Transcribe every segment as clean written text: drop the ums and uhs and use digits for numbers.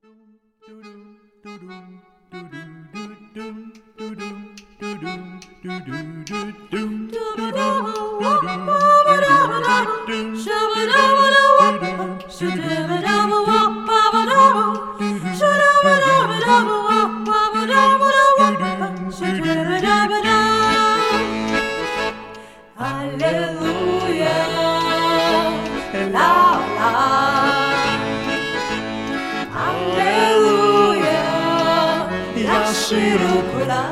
ישירו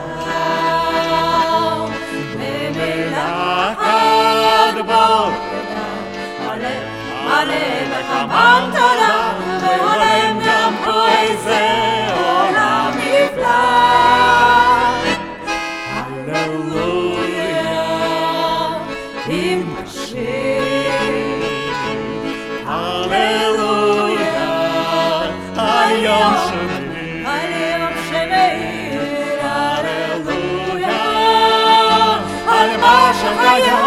כולם במילה אחת בוא הלב וחמן תודה והולם גם פה איזה עולם נפלא הללויה עם השיר הללויה היום שמאיר הללויה על מה שהיה